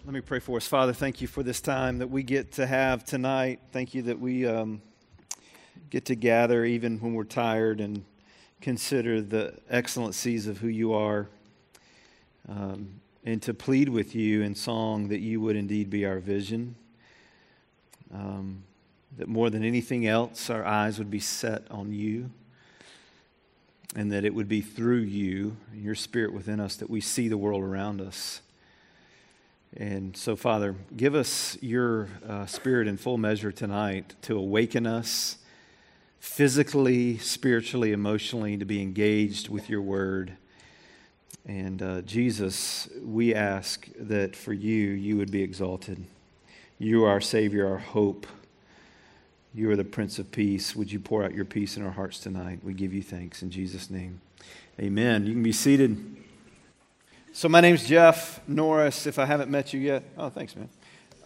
Let me pray for us. Father, thank you for this time that we get to have tonight. Thank you that we get to gather even when we're tired and consider the excellencies of who you are, and to plead with you in song that you would indeed be our vision, that more than anything else our eyes would be set on you, and that it would be through you, your Spirit within us, that we see the world around us. And so, Father, give us your Spirit in full measure tonight to awaken us physically, spiritually, emotionally, to be engaged with your word. And Jesus, we ask that for you would be exalted. You are our Savior, our hope. You are the Prince of Peace. Would you pour out your peace in our hearts tonight? We give you thanks in Jesus' name. Amen. You can be seated. So my name's Jeff Norris, if I haven't met you yet. Oh, thanks, man.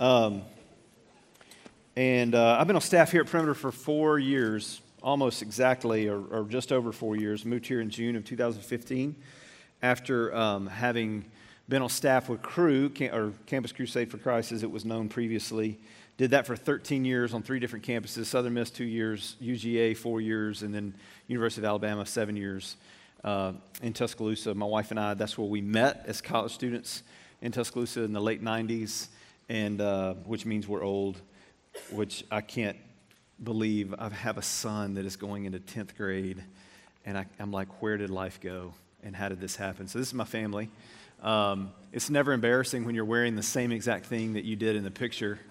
I've been on staff here at Perimeter for 4 years, almost exactly, or just over 4 years. Moved here in June of 2015 after having been on staff with Cru, or Campus Crusade for Christ as it was known previously. Did that for 13 years on 3 different campuses. Southern Miss 2 years, UGA 4 years, and then University of Alabama 7 years. In Tuscaloosa. My wife and I, that's where we met as college students in Tuscaloosa in the late 90s, and which means we're old, which I can't believe. I have a son that is going into 10th grade, and I'm like, where did life go, and how did this happen? So this is my family. It's never embarrassing when you're wearing the same exact thing that you did in the picture.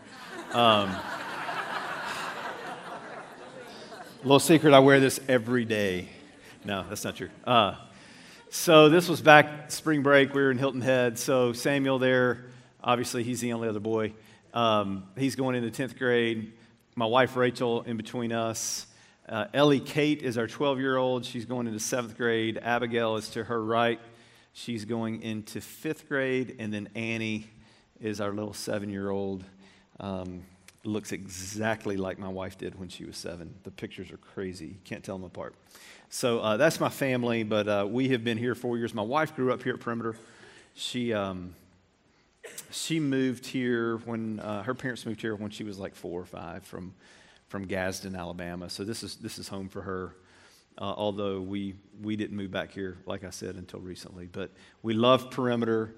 Little secret, I wear this every day. No, that's not true. So this was back spring break. We were in Hilton Head. So Samuel there, obviously he's the only other boy. He's going into 10th grade. My wife Rachel in between us. Ellie Kate is our 12-year-old. She's going into 7th grade. Abigail is to her right. She's going into 5th grade. And then Annie is our little 7-year-old. Looks exactly like my wife did when she was 7. The pictures are crazy. You can't tell them apart. So that's my family, but we have been here 4 years. My wife grew up here at Perimeter. She moved here when her parents moved here when she was like 4 or 5 from Gadsden, Alabama. So this is home for her. Although we didn't move back here, like I said, until recently. But we love Perimeter.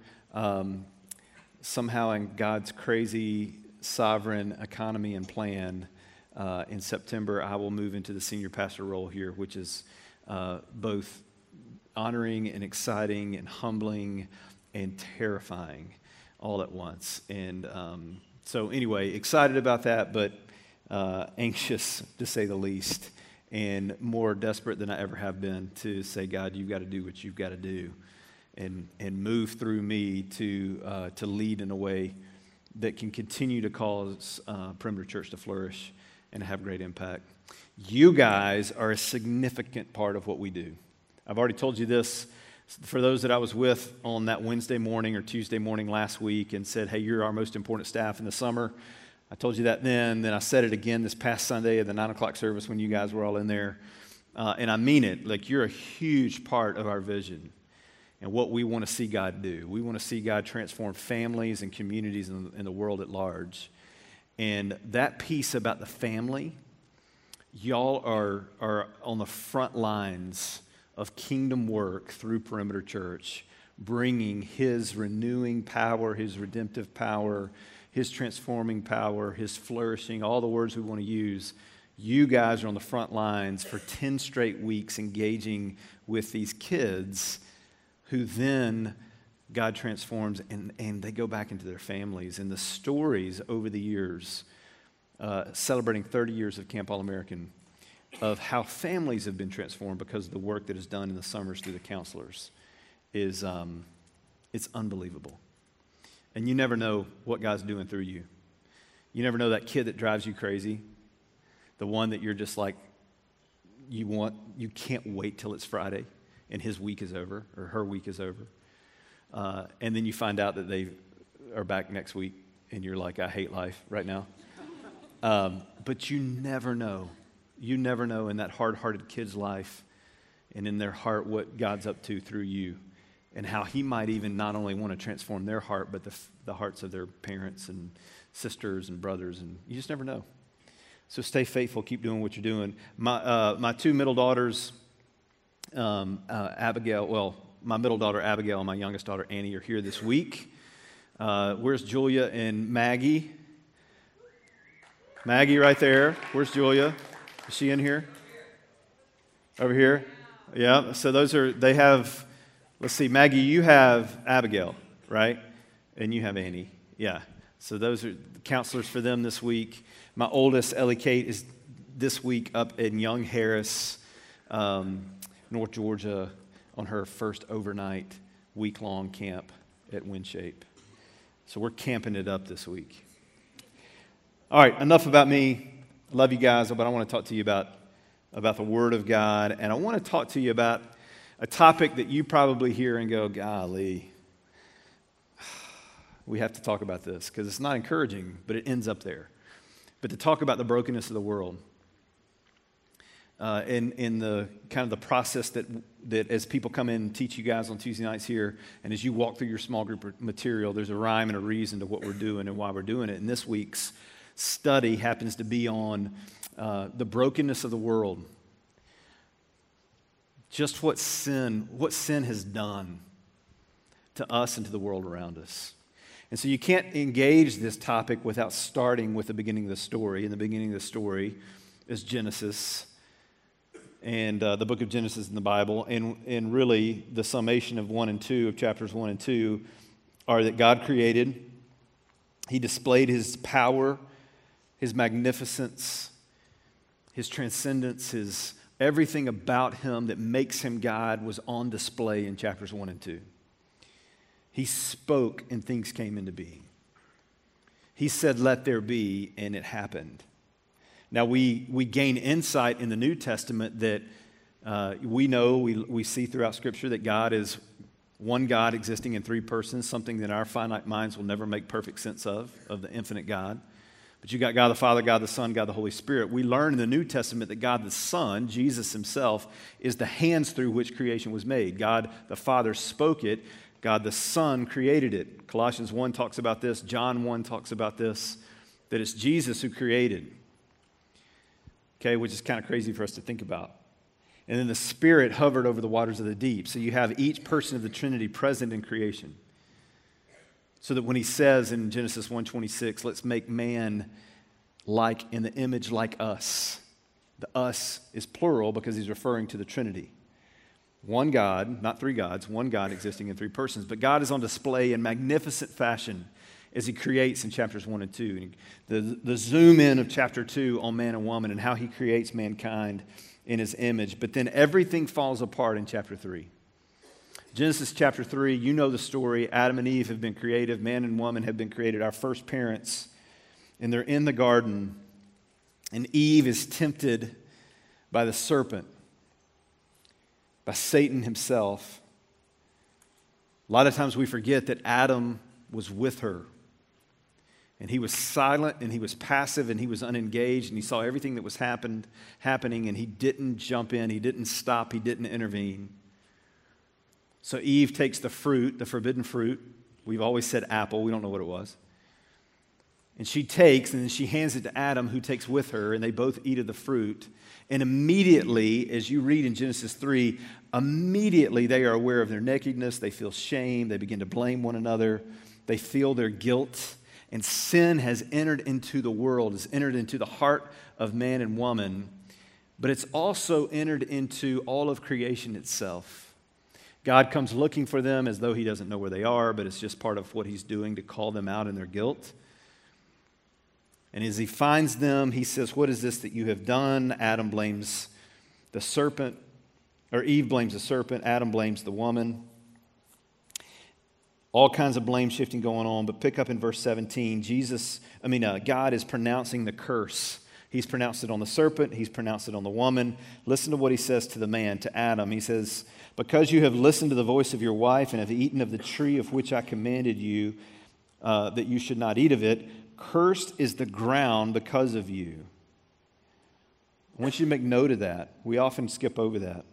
Somehow in God's crazy sovereign economy and plan, in September I will move into the senior pastor role here, which is both honoring and exciting and humbling and terrifying all at once. And so anyway, excited about that, but anxious to say the least, and more desperate than I ever have been to say, God, you've got to do what you've got to do, and move through me to lead in a way that can continue to cause Perimeter Church to flourish and have great impact. You guys are a significant part of what we do. I've already told you this. For those that I was with on that Wednesday morning or Tuesday morning last week and said, hey, you're our most important staff in the summer. I told you that then I said it again this past Sunday at the 9 o'clock service when you guys were all in there. And I mean it. Like, you're a huge part of our vision and what we want to see God do. We want to see God transform families and communities in the world at large. And that piece about the family, y'all are on the front lines of kingdom work through Perimeter Church, bringing His renewing power, His redemptive power, His transforming power, His flourishing, all the words we want to use. You guys are on the front lines for 10 straight weeks engaging with these kids who then God transforms and they go back into their families. And the stories over the years, celebrating 30 years of Camp All-American, of how families have been transformed because of the work that is done in the summers through the counselors is it's unbelievable. And you never know what God's doing through you. You never know that kid that drives you crazy, the one that you're just like, you can't wait till it's Friday and his week is over or her week is over. And then you find out that they are back next week and you're like, I hate life right now. But you never know. You never know in that hard-hearted kid's life and in their heart what God's up to through you. and how he might even not only want to transform their heart, but the hearts of their parents and sisters and brothers, and you just never know. So stay faithful, keep doing what you're doing. My two middle daughters, Abigail, well, my middle daughter Abigail and my youngest daughter Annie are here this week. Where's Julia and Maggie? Maggie right there. Where's Julia? Is she in here? Over here? Yeah, so they have, let's see, Maggie, you have Abigail, right? And you have Annie. Yeah, so those are the counselors for them this week. My oldest, Ellie Kate, is this week up in Young Harris, North Georgia, on her first overnight week-long camp at Windshape. So we're camping it up this week. All right, enough about me. I love you guys, but I want to talk to you about the Word of God, and I want to talk to you about a topic that you probably hear and go, golly, we have to talk about this, because it's not encouraging, but it ends up there. But to talk about the brokenness of the world, in the kind of the process that as people come in and teach you guys on Tuesday nights here, and as you walk through your small group material, there's a rhyme and a reason to what we're doing and why we're doing it. And this week's study happens to be on the brokenness of the world. Just what sin has done to us and to the world around us. And so you can't engage this topic without starting with the beginning of the story. And the beginning of the story is Genesis, and the book of Genesis in the Bible. And really, the summation of 1 and 2, of chapters 1 and 2, are that God created. He displayed his power, his magnificence, his transcendence, his everything about him that makes him God was on display in chapters 1 and 2. He spoke and things came into being. He said, "Let there be," and it happened. Now we gain insight in the New Testament that we see throughout Scripture that God is one God existing in three persons, something that our finite minds will never make perfect sense of the infinite God. But you got God the Father, God the Son, God the Holy Spirit. We learn in the New Testament that God the Son, Jesus himself, is the hands through which creation was made. God the Father spoke it. God the Son created it. Colossians 1 talks about this. John 1 talks about this, that it's Jesus who created. Okay, which is kind of crazy for us to think about. And then the Spirit hovered over the waters of the deep. So you have each person of the Trinity present in creation. So that when he says in Genesis 1:26, let's make man like in the image like us. The us is plural because he's referring to the Trinity. One God, not three gods, one God existing in three persons. But God is on display in magnificent fashion as he creates in chapters 1 and 2. The zoom in of chapter 2 on man and woman and how he creates mankind in his image. But then everything falls apart in chapter 3. Genesis chapter 3, you know the story. Adam and Eve have been created. Man and woman have been created, our first parents. And they're in the garden. And Eve is tempted by the serpent, by Satan himself. A lot of times we forget that Adam was with her. And he was silent, and he was passive, and he was unengaged, and he saw everything that was happening, and he didn't jump in, he didn't stop, he didn't intervene. So Eve takes the fruit, the forbidden fruit. We've always said apple, we don't know what it was. And she takes, and then she hands it to Adam, who takes with her, and they both eat of the fruit. And immediately, as you read in Genesis 3, immediately they are aware of their nakedness, they feel shame, they begin to blame one another, they feel their guilt. And sin has entered into the world, has entered into the heart of man and woman, but it's also entered into all of creation itself. God comes looking for them as though he doesn't know where they are, but it's just part of what he's doing to call them out in their guilt. And as he finds them, he says, "What is this that you have done?" Adam blames the serpent, or Eve blames the serpent, Adam blames the woman. All kinds of blame shifting going on, but pick up in verse 17. God is pronouncing the curse. He's pronounced it on the serpent. He's pronounced it on the woman. Listen to what he says to the man, to Adam. He says, "Because you have listened to the voice of your wife and have eaten of the tree of which I commanded you that you should not eat of it, cursed is the ground because of you." I want you to make note of that. We often skip over that.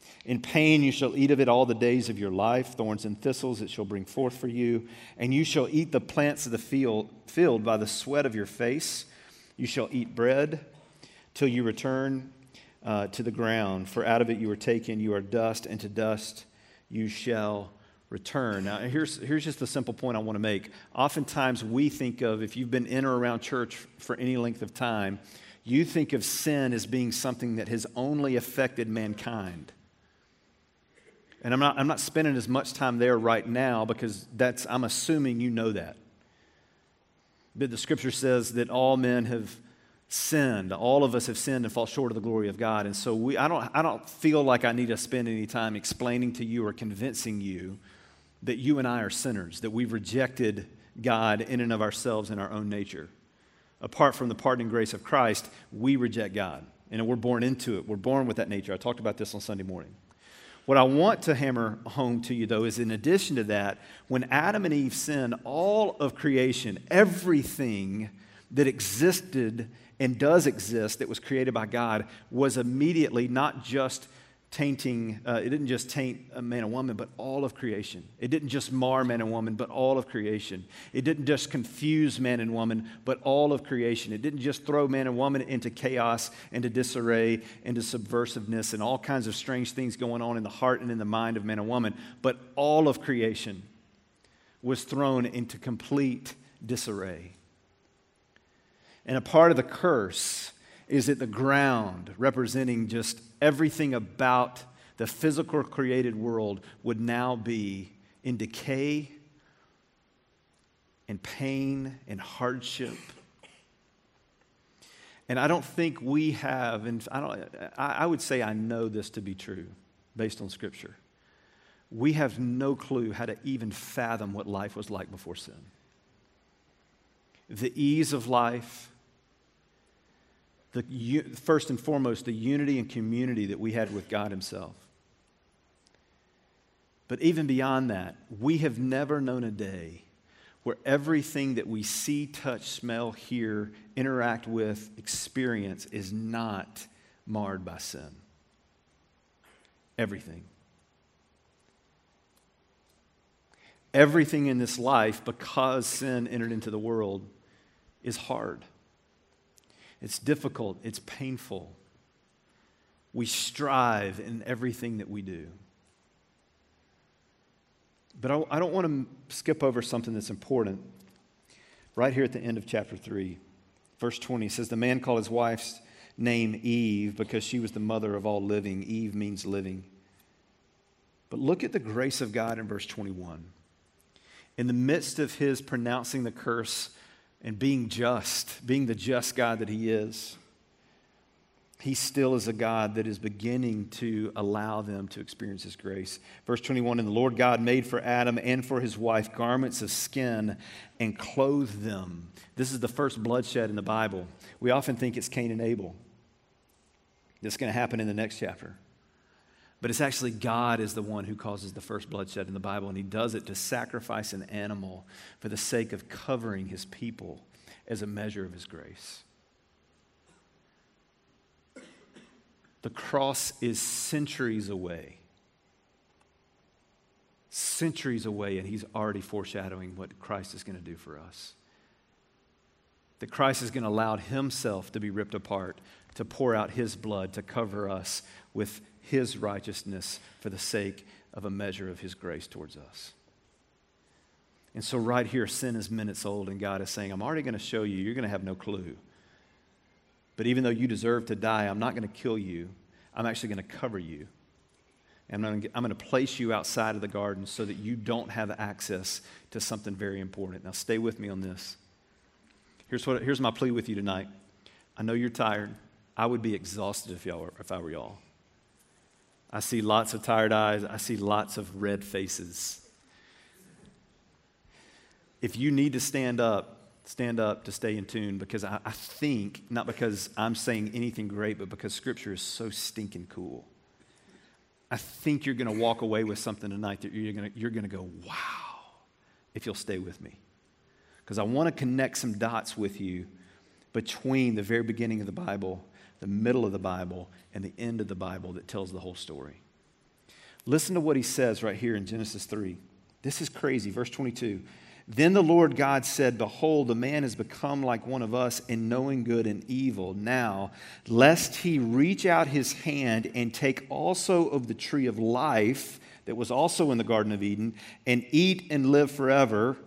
In pain you shall eat of it all the days of your life. Thorns and thistles it shall bring forth for you. And you shall eat the plants of the field by the sweat of your face. You shall eat bread till you return to the ground. For out of it you were taken. You are dust, and to dust you shall return. Now, here's just the simple point I want to make. Oftentimes we think of, if you've been in or around church for any length of time, you think of sin as being something that has only affected mankind. And I'm not spending as much time there right now because I'm assuming you know that. But the scripture says that all men have sinned. All of us have sinned and fall short of the glory of God. And so I don't feel like I need to spend any time explaining to you or convincing you that you and I are sinners, that we've rejected God in and of ourselves in our own nature. Apart from the pardoning grace of Christ, we reject God. And we're born into it. We're born with that nature. I talked about this on Sunday morning. What I want to hammer home to you, though, is in addition to that, when Adam and Eve sinned, all of creation, everything that existed and does exist that was created by God was immediately not just tainting, it didn't just taint a man and woman, but all of creation. It didn't just mar man and woman, but all of creation. It didn't just confuse man and woman, but all of creation. It didn't just throw man and woman into chaos, into disarray, into subversiveness, and all kinds of strange things going on in the heart and in the mind of man and woman, but all of creation was thrown into complete disarray. And a part of the curse is that the ground, representing just everything about the physical created world, would now be in decay and pain and hardship. And I don't think we have, and I would say I know this to be true based on Scripture. We have no clue how to even fathom what life was like before sin. The ease of life, first and foremost, the unity and community that we had with God Himself. But even beyond that, we have never known a day where everything that we see, touch, smell, hear, interact with, experience is not marred by sin. Everything. Everything in this life, because sin entered into the world, is hard. It's difficult. It's painful. We strive in everything that we do. But I don't want to skip over something that's important. Right here at the end of chapter 3, verse 20 says, "The man called his wife's name Eve because she was the mother of all living." Eve means living. But look at the grace of God in verse 21. In the midst of His pronouncing the curse and being just, being the just God that He is, He still is a God that is beginning to allow them to experience His grace. Verse 21, "And the Lord God made for Adam and for his wife garments of skin and clothed them." This is the first bloodshed in the Bible. We often think it's Cain and Abel. That's going to happen in the next chapter. But it's actually God is the one who causes the first bloodshed in the Bible, and He does it to sacrifice an animal for the sake of covering His people as a measure of His grace. The cross is centuries away. Centuries away, and He's already foreshadowing what Christ is going to do for us. That Christ is going to allow Himself to be ripped apart, to pour out His blood, to cover us with His righteousness for the sake of a measure of His grace towards us. And so right here, sin is minutes old, and God is saying, I'm already going to show you, you're going to have no clue. But even though you deserve to die, I'm not going to kill you. I'm actually going to cover you. And I'm going to place you outside of the garden so that you don't have access to something very important. Now stay with me on this. Here's my plea with you tonight. I know you're tired. I would be exhausted if I were y'all. I see lots of tired eyes. I see lots of red faces. If you need to stand up to stay in tune, because I think, not because I'm saying anything great, but because Scripture is so stinking cool. I think you're going to walk away with something tonight that you're going to go, wow, if you'll stay with me. Because I want to connect some dots with you between the very beginning of the Bible, the middle of the Bible, and the end of the Bible that tells the whole story. Listen to what he says right here in Genesis 3. This is crazy. Verse 22. Then the Lord God said, behold, the man has become like one of us in knowing good and evil. Now, lest he reach out his hand and take also of the tree of life that was also in the Garden of Eden and eat and live forever.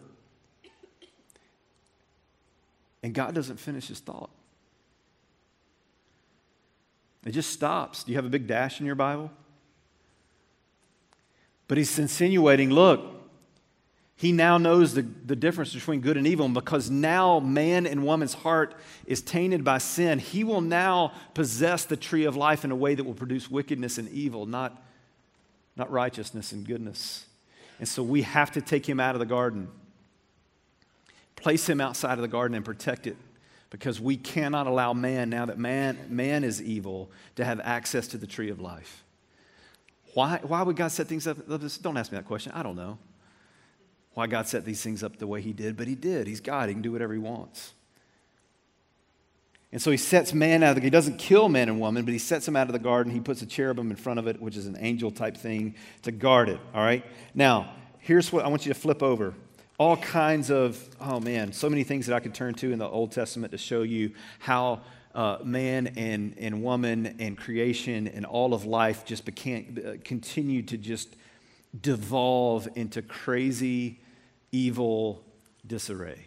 And God doesn't finish his thought. It just stops. Do you have a big dash in your Bible? But he's insinuating, look, he now knows the difference between good and evil. And because now man and woman's heart is tainted by sin, he will now possess the tree of life in a way that will produce wickedness and evil, not righteousness and goodness. And so we have to take him out of the garden, place him outside of the garden and protect it, because we cannot allow man, now that man is evil, to have access to the tree of life. Why would God set things up? Don't ask me that question. I don't know why God set these things up the way he did, but he did. He's God. He can do whatever he wants. And so he sets man out of the garden. He doesn't kill man and woman, but he sets them out of the garden. He puts a cherubim in front of it, which is an angel type thing, to guard it, all right? Now, here's what I want you to flip over. All kinds of, so many things that I could turn to in the Old Testament to show you how man and woman and creation and all of life just continued to just devolve into crazy, evil disarray.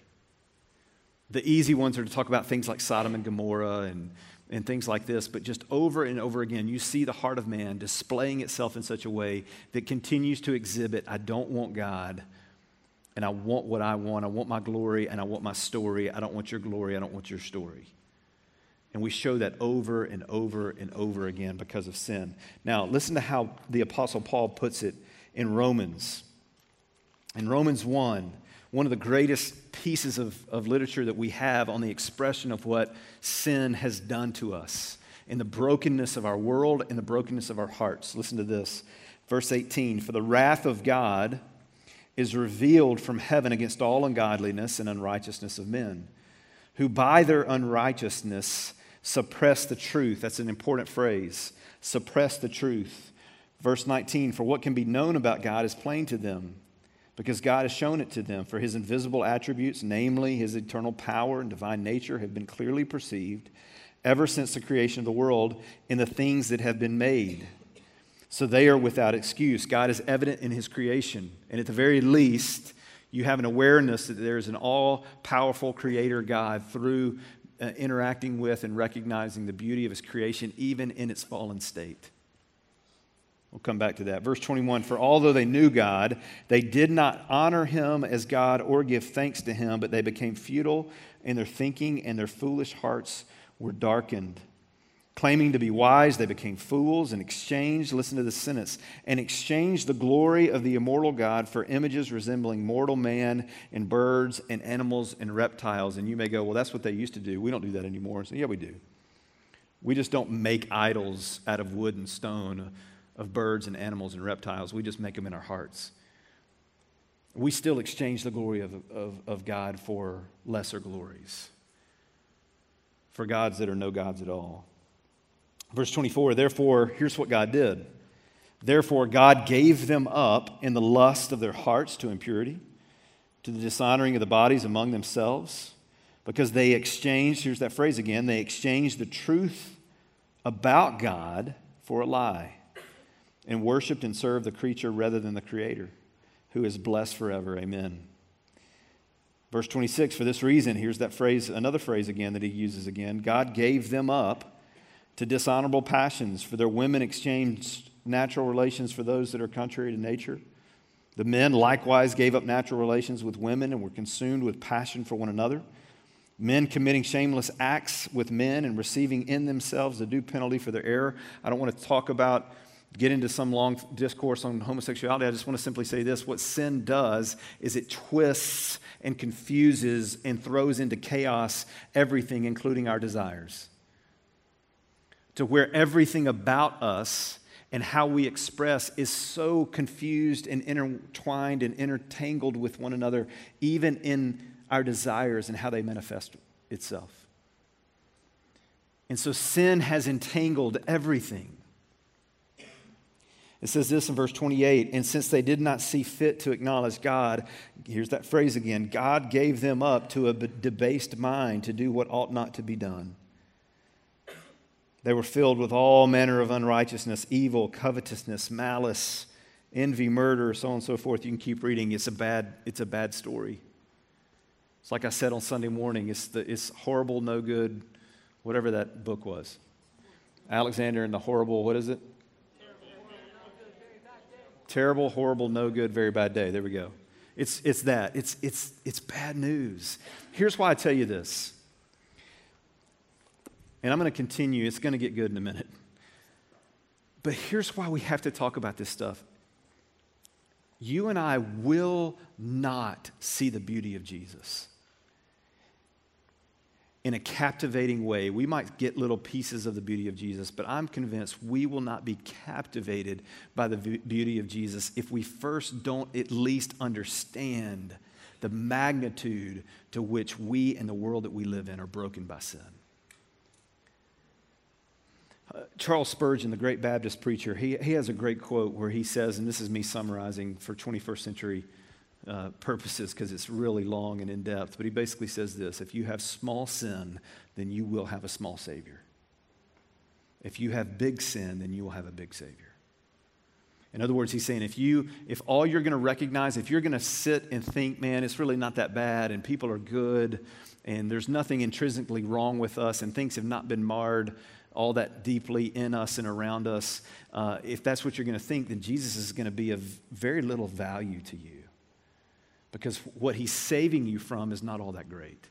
The easy ones are to talk about things like Sodom and Gomorrah and things like this, but just over and over again, you see the heart of man displaying itself in such a way that continues to exhibit, I don't want God, and I want what I want. I want my glory, and I want my story. I don't want your glory. I don't want your story. And we show that over and over and over again because of sin. Now, listen to how the Apostle Paul puts it in Romans. In Romans 1, one of the greatest pieces of literature that we have on the expression of what sin has done to us in the brokenness of our world and the brokenness of our hearts. Listen to this. Verse 18, for the wrath of God is revealed from heaven against all ungodliness and unrighteousness of men, who by their unrighteousness suppress the truth. That's an important phrase. Suppress the truth. Verse 19, for what can be known about God is plain to them, because God has shown it to them. For his invisible attributes, namely his eternal power and divine nature, have been clearly perceived ever since the creation of the world in the things that have been made. So they are without excuse. God is evident in his creation. And at the very least, you have an awareness that there is an all-powerful creator God through interacting with and recognizing the beauty of his creation, even in its fallen state. We'll come back to that. Verse 21, for although they knew God, they did not honor him as God or give thanks to him, but they became futile in their thinking, and their foolish hearts were darkened. Claiming to be wise, they became fools and exchanged, listen to this sentence, and exchanged the glory of the immortal God for images resembling mortal man and birds and animals and reptiles. And you may go, well, that's what they used to do. We don't do that anymore. So, yeah, we do. We just don't make idols out of wood and stone of birds and animals and reptiles. We just make them in our hearts. We still exchange the glory of God for lesser glories, for gods that are no gods at all. Verse 24, therefore, here's what God did. Therefore, God gave them up in the lust of their hearts to impurity, to the dishonoring of the bodies among themselves, because they exchanged, here's that phrase again, they exchanged the truth about God for a lie, and worshiped and served the creature rather than the Creator, who is blessed forever. Amen. Verse 26, for this reason, here's that phrase, another phrase again that he uses again. God gave them up to dishonorable passions, for their women exchanged natural relations for those that are contrary to nature. The men likewise gave up natural relations with women and were consumed with passion for one another. Men committing shameless acts with men and receiving in themselves the due penalty for their error. I don't want to get into some long discourse on homosexuality. I just want to simply say this. What sin does is it twists and confuses and throws into chaos everything, including our desires, to where everything about us and how we express is so confused and intertwined and intertangled with one another, even in our desires and how they manifest itself. And so sin has entangled everything. It says this in verse 28, and since they did not see fit to acknowledge God, here's that phrase again, God gave them up to a debased mind to do what ought not to be done. They were filled with all manner of unrighteousness, evil, covetousness, malice, envy, murder, so on and so forth. You can keep reading. It's a bad story. It's like I said on Sunday morning, it's horrible, no good, whatever that book was. Alexander and the Horrible, what is it? Terrible, horrible, no good, very bad day. There we go. It's that. It's bad news. Here's why I tell you this. And I'm going to continue. It's going to get good in a minute. But here's why we have to talk about this stuff. You and I will not see the beauty of Jesus in a captivating way. We might get little pieces of the beauty of Jesus, but I'm convinced we will not be captivated by the beauty of Jesus if we first don't at least understand the magnitude to which we and the world that we live in are broken by sin. Charles Spurgeon, the great Baptist preacher, he has a great quote where he says, and this is me summarizing for 21st century purposes because it's really long and in depth, but he basically says this: if you have small sin, then you will have a small Savior. If you have big sin, then you will have a big Savior. In other words, he's saying if all you're going to recognize, if you're going to sit and think, man, it's really not that bad and people are good and there's nothing intrinsically wrong with us and things have not been marred all that deeply in us and around us, if that's what you're going to think, then Jesus is going to be of very little value to you. Because what he's saving you from is not all that great.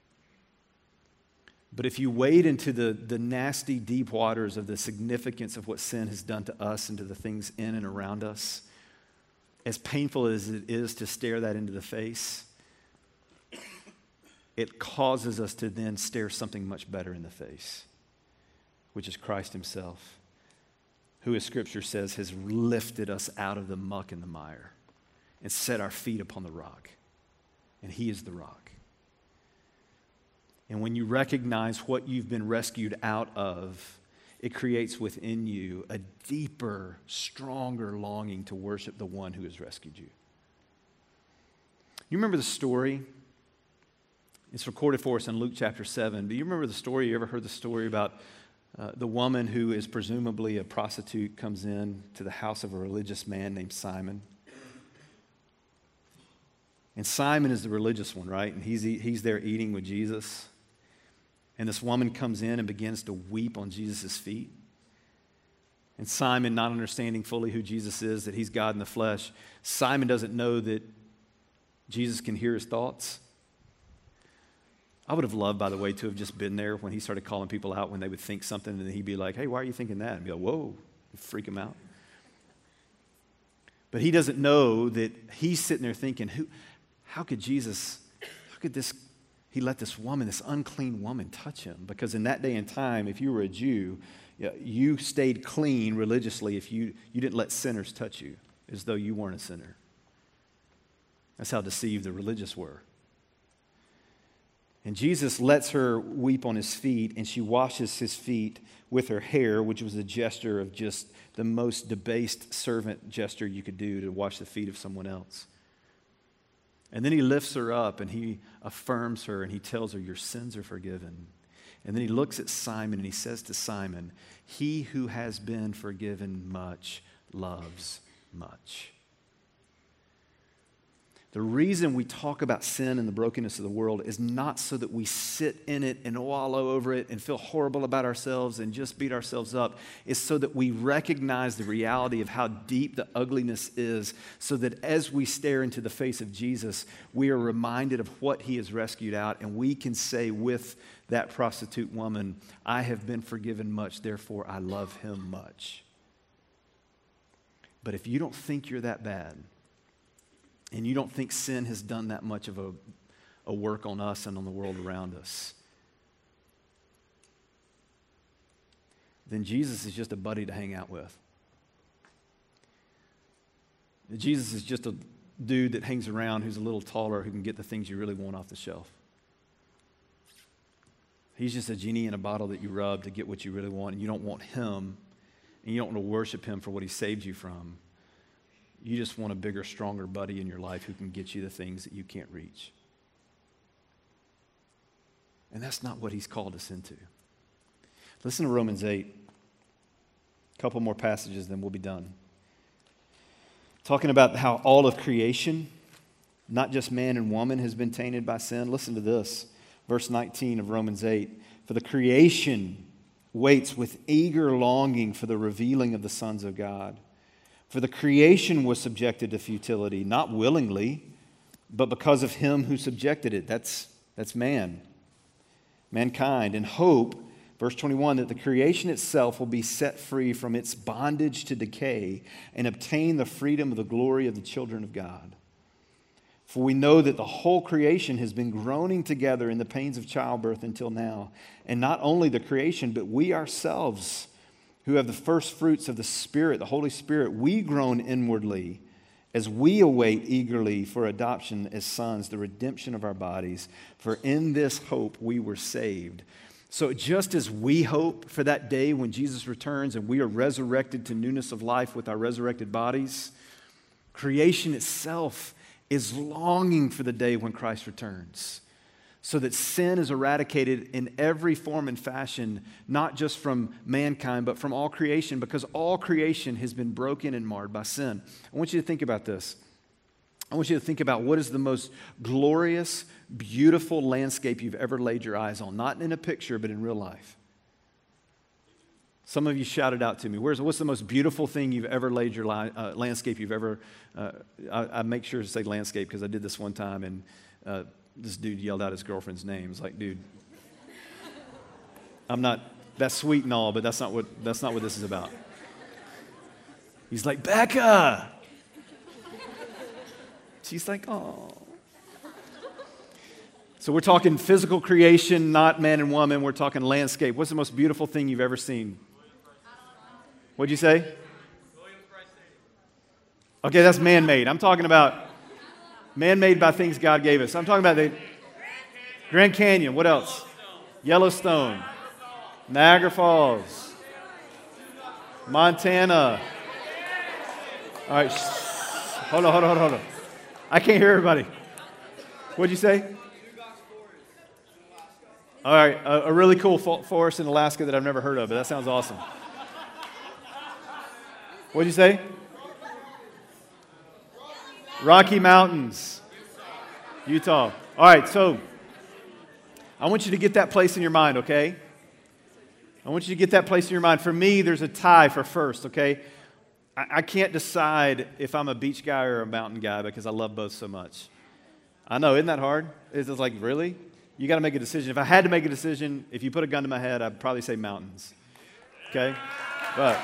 But if you wade into the nasty, deep waters of the significance of what sin has done to us and to the things in and around us, as painful as it is to stare that into the face, it causes us to then stare something much better in the face, which is Christ himself, who, as Scripture says, has lifted us out of the muck and the mire and set our feet upon the rock. And he is the rock. And when you recognize what you've been rescued out of, it creates within you a deeper, stronger longing to worship the one who has rescued you. You remember the story? It's recorded for us in Luke chapter 7. Do you remember the story? You ever heard the story about the woman who is presumably a prostitute comes in to the house of a religious man named Simon? And Simon is the religious one, right? And he's there eating with Jesus. And this woman comes in and begins to weep on Jesus' feet. And Simon, not understanding fully who Jesus is, that he's God in the flesh, Simon doesn't know that Jesus can hear his thoughts. I would have loved, by the way, to have just been there when he started calling people out when they would think something, and then he'd be like, hey, why are you thinking that? And be like, whoa, freak him out. But he doesn't know that he's sitting there thinking, how could he let this woman, this unclean woman, touch him? Because in that day and time, if you were a Jew, you stayed clean religiously if you didn't let sinners touch you, as though you weren't a sinner. That's how deceived the religious were. And Jesus lets her weep on his feet, and she washes his feet with her hair, which was a gesture of just the most debased servant gesture you could do to wash the feet of someone else. And then he lifts her up and he affirms her and he tells her, your sins are forgiven. And then he looks at Simon and he says to Simon, he who has been forgiven much loves much. The reason we talk about sin and the brokenness of the world is not so that we sit in it and wallow over it and feel horrible about ourselves and just beat ourselves up. It's so that we recognize the reality of how deep the ugliness is, so that as we stare into the face of Jesus, we are reminded of what he has rescued out, and we can say with that prostitute woman, I have been forgiven much, therefore I love him much. But if you don't think you're that bad, and you don't think sin has done that much of a work on us and on the world around us, then Jesus is just a buddy to hang out with. Jesus is just a dude that hangs around who's a little taller, who can get the things you really want off the shelf. He's just a genie in a bottle that you rub to get what you really want, and you don't want him, and you don't want to worship him for what he saved you from. You just want a bigger, stronger buddy in your life who can get you the things that you can't reach. And that's not what he's called us into. Listen to Romans 8. A couple more passages, then we'll be done. Talking about how all of creation, not just man and woman, has been tainted by sin. Listen to this. Verse 19 of Romans 8. For the creation waits with eager longing for the revealing of the sons of God. For the creation was subjected to futility, not willingly, but because of him who subjected it. That's mankind. And hope, verse 21, that the creation itself will be set free from its bondage to decay and obtain the freedom of the glory of the children of God. For we know that the whole creation has been groaning together in the pains of childbirth until now. And not only the creation, but we ourselves, who have the first fruits of the Spirit, the Holy Spirit, we groan inwardly as we await eagerly for adoption as sons, the redemption of our bodies. For in this hope we were saved. So just as we hope for that day when Jesus returns and we are resurrected to newness of life with our resurrected bodies, creation itself is longing for the day when Christ returns, so that sin is eradicated in every form and fashion, not just from mankind, but from all creation, because all creation has been broken and marred by sin. I want you to think about this. I want you to think about what is the most glorious, beautiful landscape you've ever laid your eyes on, not in a picture, but in real life. Some of you shouted out to me, what's the most beautiful thing you've ever laid your landscape you've ever, I make sure to say landscape because I did this one time and this dude yelled out his girlfriend's name. It's like, dude, that's sweet and all, but that's not what this is about. He's like, Becca! She's like, oh. So we're talking physical creation, not man and woman. We're talking landscape. What's the most beautiful thing you've ever seen? What'd you say? Okay, that's man-made. I'm talking about man-made by things God gave us. I'm talking about the Grand Canyon. What else? Yellowstone. Niagara Falls. Montana. All right. Hold on. I can't hear everybody. What'd you say? All right. A really cool forest in Alaska that I've never heard of, but that sounds awesome. What'd you say? Rocky Mountains, Utah. All right, so I want you to get that place in your mind, okay? I want you to get that place in your mind. For me, there's a tie for first, okay? I can't decide if I'm a beach guy or a mountain guy because I love both so much. I know, isn't that hard? It's just like, really? You got to make a decision. If I had to make a decision, if you put a gun to my head, I'd probably say mountains, okay? But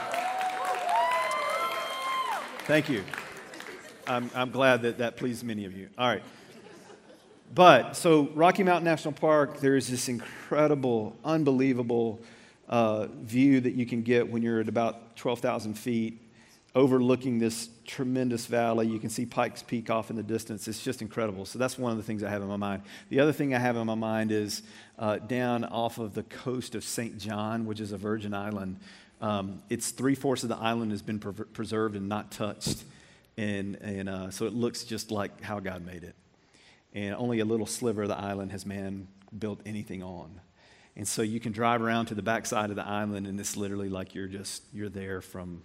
thank you. I'm glad that pleased many of you. All right. But, so Rocky Mountain National Park, there is this incredible, unbelievable view that you can get when you're at about 12,000 feet, overlooking this tremendous valley. You can see Pikes Peak off in the distance. It's just incredible. So that's one of the things I have in my mind. The other thing I have in my mind is down off of the coast of St. John, which is a Virgin Island. It's 3/4 of the island has been preserved and not touched. And so it looks just like how God made it. And only a little sliver of the island has man built anything on. And so you can drive around to the backside of the island, and it's literally like you're there from,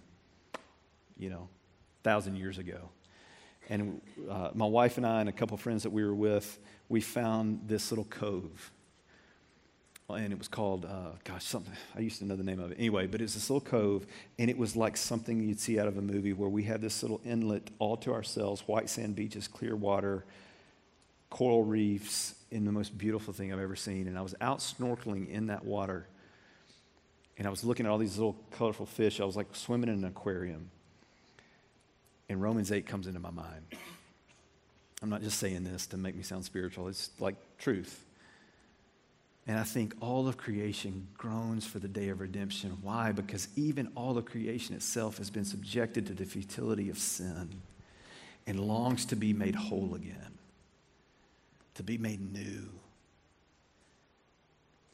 1,000 years ago. And my wife and I and a couple friends that we were with, we found this little cove. And it was called, I used to know the name of it. Anyway, but it's this little cove, and it was like something you'd see out of a movie where we had this little inlet all to ourselves, white sand beaches, clear water, coral reefs, and the most beautiful thing I've ever seen. And I was out snorkeling in that water, and I was looking at all these little colorful fish. I was like swimming in an aquarium. And Romans 8 comes into my mind. I'm not just saying this to make me sound spiritual. It's like truth. And I think all of creation groans for the day of redemption. Why? Because even all of creation itself has been subjected to the futility of sin and longs to be made whole again, to be made new.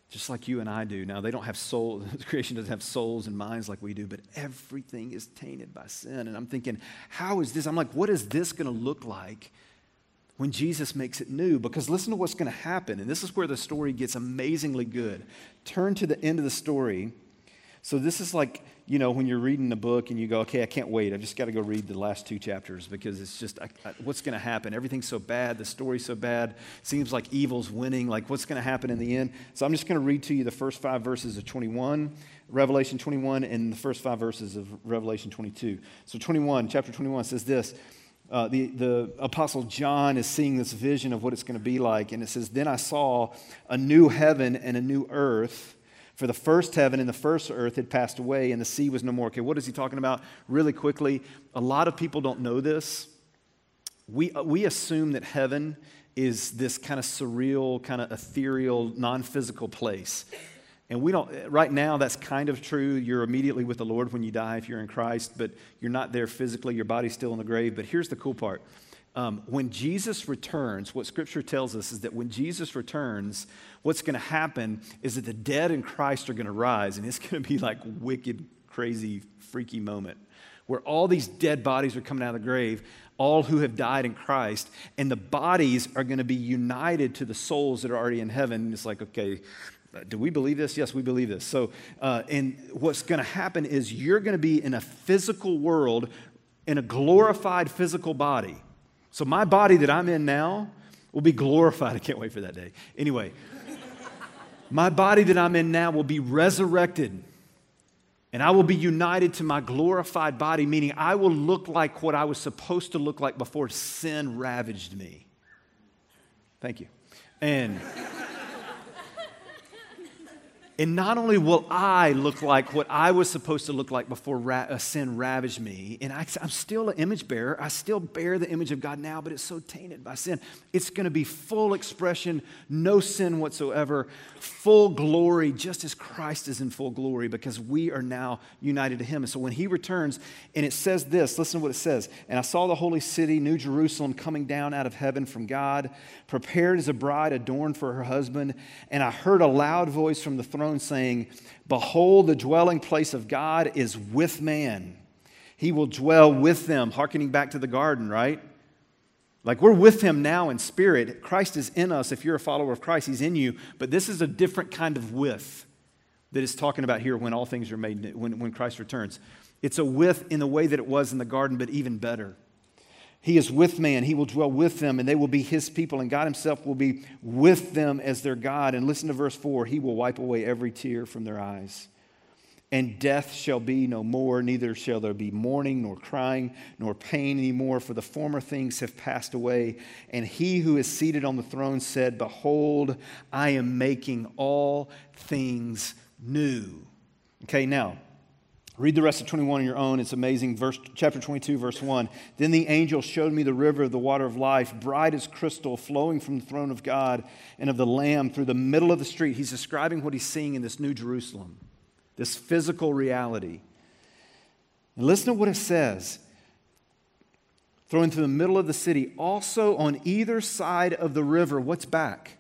just like you and I do. Now, they don't have souls. Creation doesn't have souls and minds like we do, but everything is tainted by sin. And I'm thinking, how is this? I'm like, what is this going to look like when Jesus makes it new? Because listen to what's going to happen. And this is where the story gets amazingly good. Turn to the end of the story. So this is like, when you're reading the book and you go, okay, I can't wait. I've just got to go read the last 2 chapters because it's just, what's going to happen? Everything's so bad. The story's so bad. Seems like evil's winning. Like, what's going to happen in the end? So I'm just going to read to you the first 5 verses of Revelation 21, and the first 5 verses of Revelation 22. So chapter 21 says this. The Apostle John is seeing this vision of what it's going to be like. And it says, then I saw a new heaven and a new earth. For the first heaven and the first earth had passed away, and the sea was no more. Okay, what is he talking about? Really quickly, a lot of people don't know this. We assume that heaven is this kind of surreal, kind of ethereal, non-physical place. And we don't, right now that's kind of true. You're immediately with the Lord when you die if you're in Christ, but you're not there physically. Your body's still in the grave. But here's the cool part. When Jesus returns, what Scripture tells us is that when Jesus returns, what's going to happen is that the dead in Christ are going to rise, and it's going to be like wicked, crazy, freaky moment where all these dead bodies are coming out of the grave, all who have died in Christ, and the bodies are going to be united to the souls that are already in heaven. And it's like, okay, do we believe this? Yes, we believe this. So, and what's going to happen is you're going to be in a physical world in a glorified physical body. So my body that I'm in now will be glorified. I can't wait for that day. Anyway, my body that I'm in now will be resurrected, and I will be united to my glorified body, meaning I will look like what I was supposed to look like before sin ravaged me. Thank you. And not only will I look like what I was supposed to look like before sin ravaged me, and I'm still an image bearer. I still bear the image of God now, but it's so tainted by sin. It's going to be full expression, no sin whatsoever, full glory, just as Christ is in full glory, because we are now united to Him. And so when He returns, and it says this, listen to what it says. And I saw the holy city, New Jerusalem, coming down out of heaven from God, prepared as a bride adorned for her husband. And I heard a loud voice from the throne saying, behold, the dwelling place of God is with man. He will dwell with them, hearkening back to the garden, right? Like we're with Him now in spirit. Christ is in us. If you're a follower of Christ, He's in you. But this is a different kind of with that is talking about here when all things are made new, when Christ returns. It's a with in the way that it was in the garden, but even better. He is with man. He will dwell with them, and they will be His people, and God Himself will be with them as their God. And listen to verse 4. He will wipe away every tear from their eyes. And death shall be no more, neither shall there be mourning, nor crying, nor pain anymore, for the former things have passed away. And He who is seated on the throne said, behold, I am making all things new. Okay, now, read the rest of 21 on your own. It's amazing. Chapter 22, verse 1. Then the angel showed me the river of the water of life, bright as crystal, flowing from the throne of God and of the Lamb through the middle of the street. He's describing what he's seeing in this New Jerusalem, this physical reality. And listen to what it says. Thrown through the middle of the city, also on either side of the river, what's back?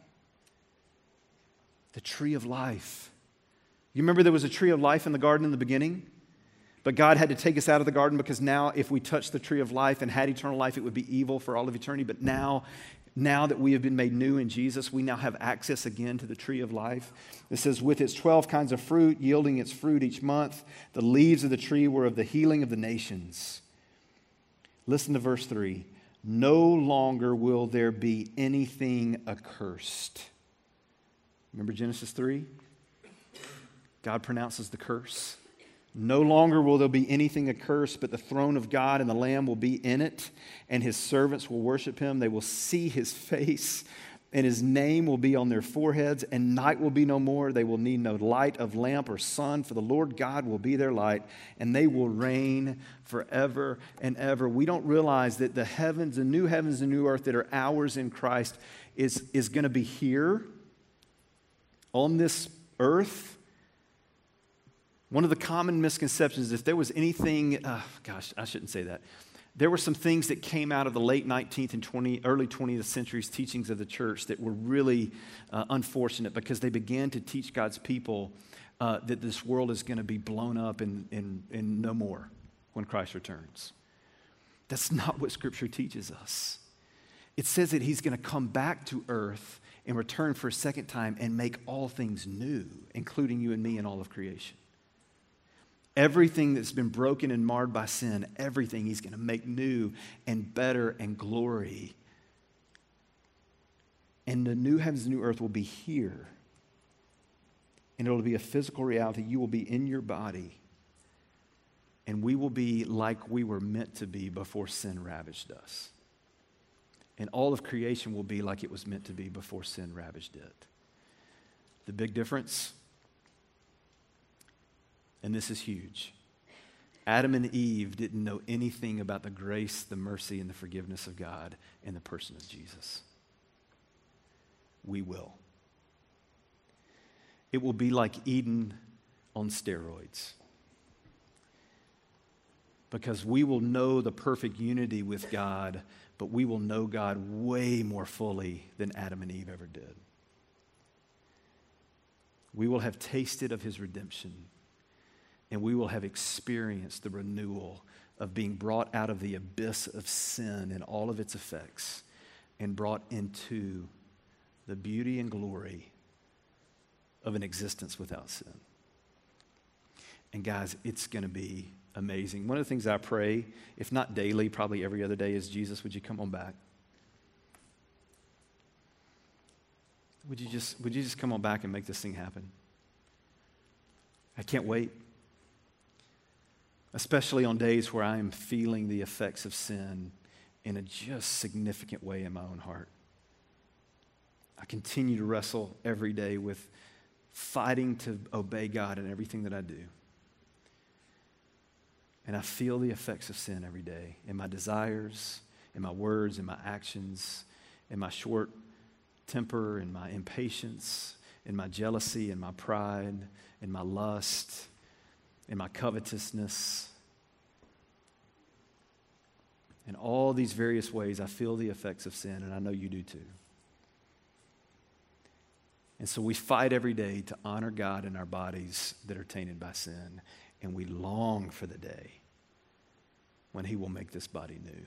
The tree of life. You remember there was a tree of life in the garden in the beginning? But God had to take us out of the garden because now if we touched the tree of life and had eternal life, it would be evil for all of eternity. But now that we have been made new in Jesus, we now have access again to the tree of life. It says, with its 12 kinds of fruit, yielding its fruit each month, the leaves of the tree were of the healing of the nations. Listen to verse 3. No longer will there be anything accursed. Remember Genesis 3? God pronounces the curse. No longer will there be anything accursed, but the throne of God and the Lamb will be in it, and His servants will worship Him. They will see His face, and His name will be on their foreheads, and night will be no more. They will need no light of lamp or sun, for the Lord God will be their light, and they will reign forever and ever. We don't realize that the heavens, the new heavens and new earth that are ours in Christ is going to be here on this earth. One of the common misconceptions, if there was anything, I shouldn't say that. There were some things that came out of the late 19th and early 20th centuries teachings of the church that were really unfortunate, because they began to teach God's people that this world is going to be blown up and no more when Christ returns. That's not what Scripture teaches us. It says that he's going to come back to earth and return for a second time and make all things new, including you and me and all of creation. Everything that's been broken and marred by sin, everything he's going to make new and better and glory. And the new heavens and new earth will be here. And it'll be a physical reality. You will be in your body. And we will be like we were meant to be before sin ravaged us. And all of creation will be like it was meant to be before sin ravaged it. The big difference, and this is huge, Adam and Eve didn't know anything about the grace, the mercy, and the forgiveness of God in the person of Jesus. We will. It will be like Eden on steroids. Because we will know the perfect unity with God, but we will know God way more fully than Adam and Eve ever did. We will have tasted of his redemption, and we will have experienced the renewal of being brought out of the abyss of sin and all of its effects and brought into the beauty and glory of an existence without sin. And guys, it's going to be amazing. One of the things I pray, if not daily, probably every other day, is, Jesus, would you come on back? Would you just come on back and make this thing happen? I can't wait. Especially on days where I am feeling the effects of sin in a just significant way in my own heart. I continue to wrestle every day with fighting to obey God in everything that I do. And I feel the effects of sin every day in my desires, in my words, in my actions, in my short temper, in my impatience, in my jealousy, in my pride, in my lust, in my covetousness. In all these various ways, I feel the effects of sin, and I know you do too. And so we fight every day to honor God in our bodies that are tainted by sin. And we long for the day when he will make this body new.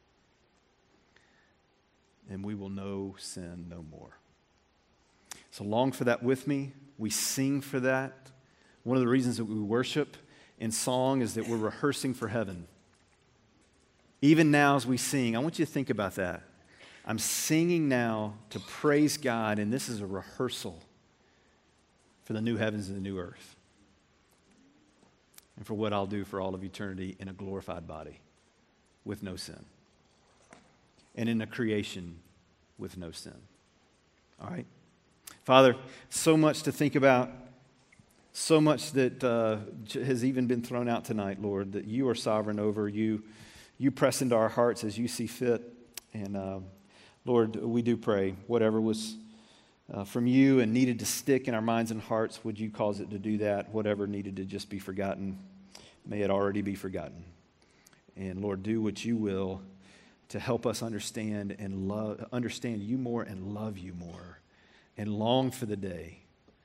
And we will know sin no more. So long for that with me. We sing for that. One of the reasons that we worship in song is that we're rehearsing for heaven. Even now as we sing, I want you to think about that. I'm singing now to praise God, and this is a rehearsal for the new heavens and the new earth, and for what I'll do for all of eternity in a glorified body with no sin, and in a creation with no sin. All right? Father, so much to think about, so much that has even been thrown out tonight, Lord, that you are sovereign over. You press into our hearts as you see fit. And Lord, we do pray, whatever was from you and needed to stick in our minds and hearts, would you cause it to do that? Whatever needed to just be forgotten, may it already be forgotten. And Lord, do what you will to help us understand you more and love you more, and long for the day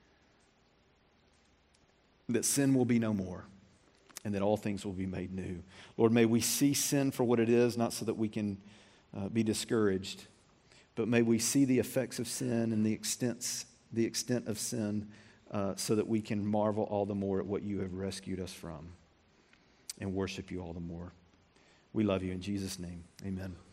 that sin will be no more and that all things will be made new. Lord, may we see sin for what it is, not so that we can be discouraged, but may we see the effects of sin and the extent of sin so that we can marvel all the more at what you have rescued us from and worship you all the more. We love you in Jesus' name. Amen.